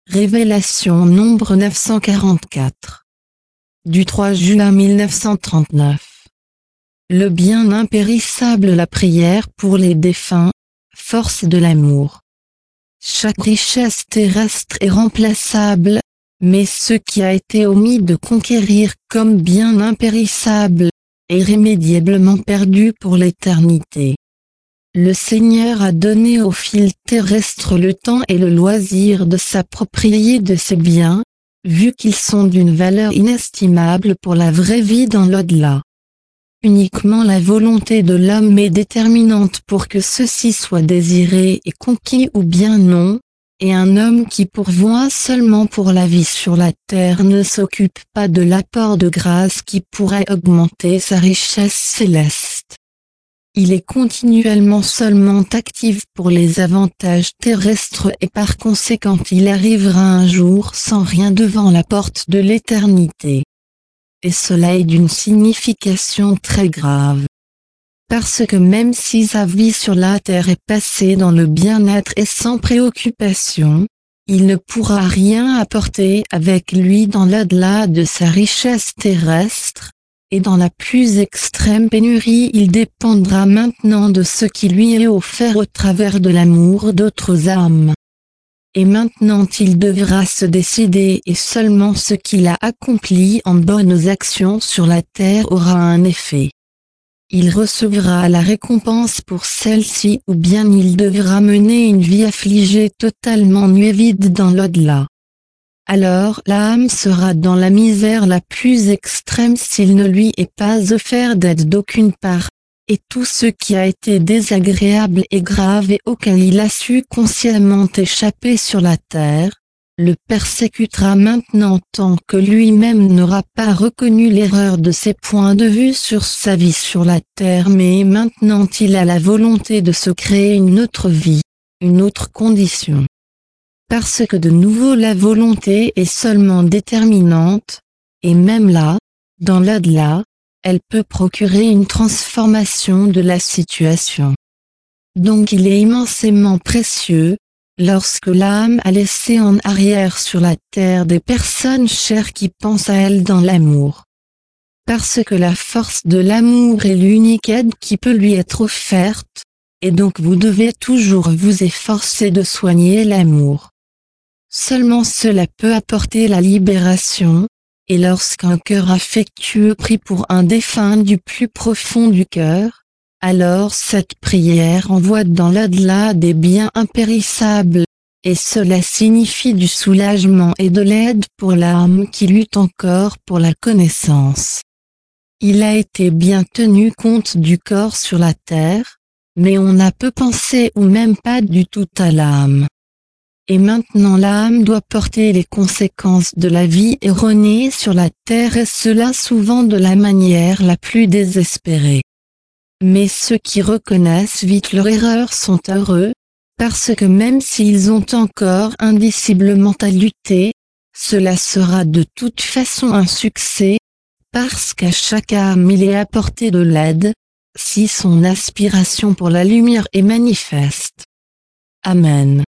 Révélation nombre 944. Du 3 juin 1939. Le bien impérissable, la prière pour les défunts, force de l'amour. Chaque richesse terrestre est remplaçable, mais ce qui a été omis de conquérir comme bien impérissable, est irrémédiablement perdu pour l'éternité. Le Seigneur a donné aux fils terrestres le temps et le loisir de s'approprier de ces biens, vu qu'ils sont d'une valeur inestimable pour la vraie vie dans l'au-delà. Uniquement la volonté de l'homme est déterminante pour que ceci soit désiré et conquis ou bien non, et un homme qui pourvoit seulement pour la vie sur la terre ne s'occupe pas de l'apport de grâce qui pourrait augmenter sa richesse céleste. Il est continuellement seulement actif pour les avantages terrestres et par conséquent il arrivera un jour sans rien devant la porte de l'éternité. Et cela est d'une signification très grave. Parce que même si sa vie sur la terre est passée dans le bien-être et sans préoccupation, il ne pourra rien apporter avec lui dans l'au-delà de sa richesse terrestre, et dans la plus extrême pénurie il dépendra maintenant de ce qui lui est offert au travers de l'amour d'autres âmes. Et maintenant il devra se décider et seulement ce qu'il a accompli en bonnes actions sur la terre aura un effet. Il recevra la récompense pour celle-ci ou bien il devra mener une vie affligée totalement nuée vide dans l'au-delà. Alors l'âme sera dans la misère la plus extrême s'il ne lui est pas offert d'aide d'aucune part, et tout ce qui a été désagréable et grave et auquel il a su consciemment échapper sur la terre, le persécutera maintenant tant que lui-même n'aura pas reconnu l'erreur de ses points de vue sur sa vie sur la terre, mais maintenant il a la volonté de se créer une autre vie, une autre condition. Parce que de nouveau la volonté est seulement déterminante, et même là, dans l'au-delà, elle peut procurer une transformation de la situation. Donc il est immensément précieux, lorsque l'âme a laissé en arrière sur la terre des personnes chères qui pensent à elle dans l'amour. Parce que la force de l'amour est l'unique aide qui peut lui être offerte, et donc vous devez toujours vous efforcer de soigner l'amour. Seulement cela peut apporter la libération, et lorsqu'un cœur affectueux prie pour un défunt du plus profond du cœur, alors cette prière envoie dans l'au-delà des biens impérissables, et cela signifie du soulagement et de l'aide pour l'âme qui lutte encore pour la connaissance. Il a été bien tenu compte du corps sur la terre, mais on n'a peu pensé ou même pas du tout à l'âme. Et maintenant l'âme doit porter les conséquences de la vie erronée sur la terre et cela souvent de la manière la plus désespérée. Mais ceux qui reconnaissent vite leur erreur sont heureux, parce que même s'ils ont encore indiciblement à lutter, cela sera de toute façon un succès, parce qu'à chaque âme il est apporté de l'aide, si son aspiration pour la lumière est manifeste. Amen.